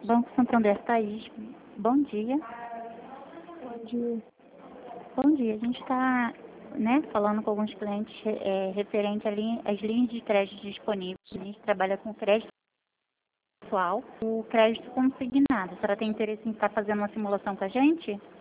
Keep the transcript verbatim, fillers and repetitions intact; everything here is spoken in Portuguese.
Banco Santander, Thaís. Bom dia. Bom dia. Bom dia. A gente está, né, falando com alguns clientes é, referente às linhas de crédito disponíveis. A gente trabalha com crédito pessoal, o crédito consignado. A senhora tem interesse em estar fazendo uma simulação com a gente?